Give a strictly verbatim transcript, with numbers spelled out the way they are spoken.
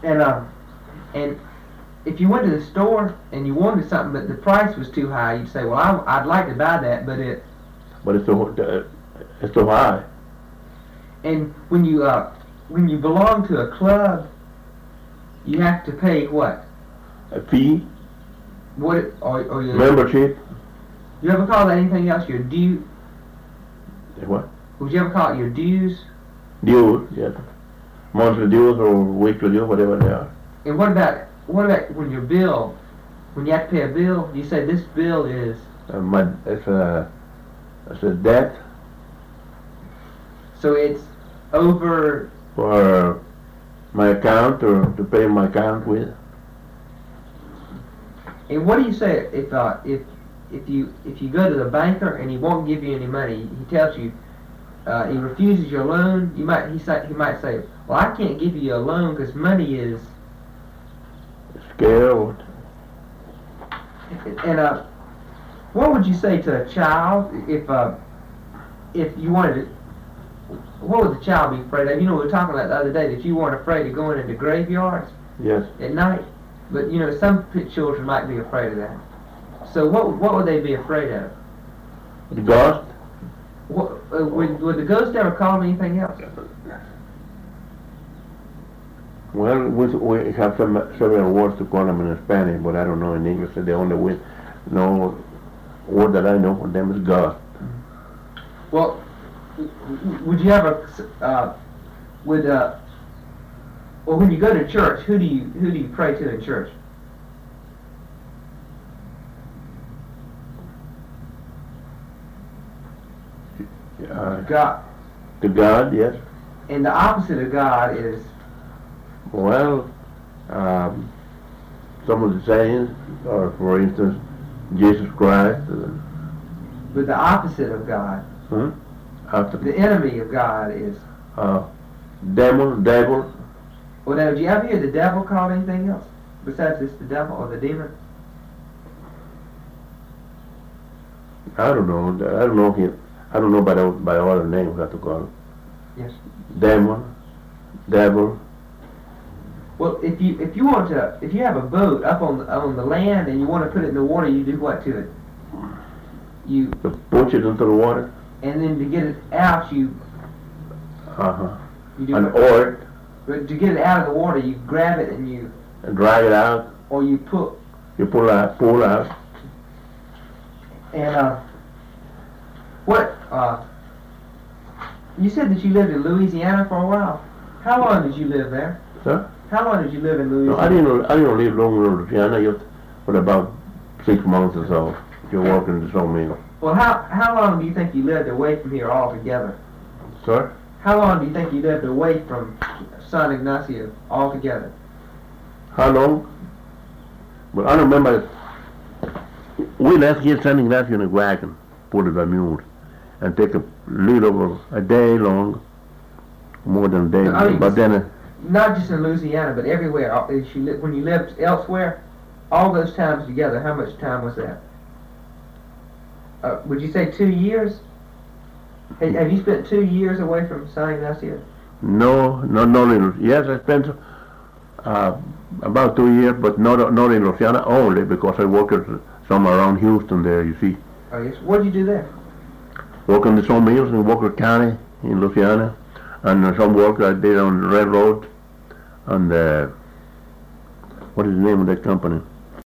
And uh, and if you went to the store and you wanted something, but the price was too high, you'd say, "Well, I, I'd like to buy that, but it." But it's so uh, it's so high. And when you uh, when you belong to a club, you have to pay what? A fee. What? Or, or your Membership. You ever call that anything else? Your due? What? Would you ever call it your dues? Dues, yes. Monthly dues or weekly dues, whatever they are. And what about what about when your bill? When you have to pay a bill, you say this bill is. Uh, my, it's a it's a debt. So it's over. For my account or to pay my account with. And what do you say if uh, if if you if you go to the banker and he won't give you any money? He tells you uh, he refuses your loan. You might he say he might say, "Well, I can't give you a loan because money is." Scared. And uh, what would you say to a child if uh, if you wanted to? What would the child be afraid of? You know, we were talking about the other day that you weren't afraid of going into graveyards. Yes. At night, but you know, some children might be afraid of that. So what what would they be afraid of? The ghost? What, uh, would, would the ghost ever call them anything else? Well, we, we have some several words to call them in Spanish, but I don't know in English. The only way, no word that I know for them is ghost. Well, would you ever uh, would uh, well when you go to church, who do you who do you pray to in church? Uh, God. To God, yes. And the opposite of God is. Well, um, some of the sayings are, for instance, Jesus Christ. Uh, but the opposite of God. Hmm? After the enemy of God is. Uh, demon, devil. Well, now, did you ever hear the devil called anything else besides just the devil or the demon? I don't know. I don't know him. I don't know by the, by other names what to call it. Yes. Demon, devil. Well, if you if you want to if you have a boat up on the, on the land and you want to put it in the water, you do what to it? You to push it into the water. And then to get it out, you. Uh huh. You do an what? oar. But to get it out of the water, you grab it and you. And drag it out. Or you pull. You pull out, pull out. And uh, what uh, you said that you lived in Louisiana for a while. How long did you live there? Sir? How long did you live in Louisiana? No, I didn't. I didn't live long in Louisiana. Just for about six months or so. You're working the sawmill. Well, how how long do you think you lived away from here altogether? Sir? How long do you think you lived away from San Ignacio altogether? How long? Well, I remember we left here San Ignacio in a wagon, pulled it by mules, and take a little over a day long, more than a day. I mean, but then. Uh, not just in Louisiana, but everywhere. If you li- when you lived elsewhere, all those times together, how much time was that? Uh, would you say two years? Hey, have you spent two years away from San Ignacio? No, no, not in. Yes, I spent uh, about two years, but not not in Louisiana only because I worked some around Houston there. You see. Oh yes. What did you do there? Work in the sawmills in Walker County in Louisiana, and uh, some work I did on the railroad, and uh, what is the name of that company?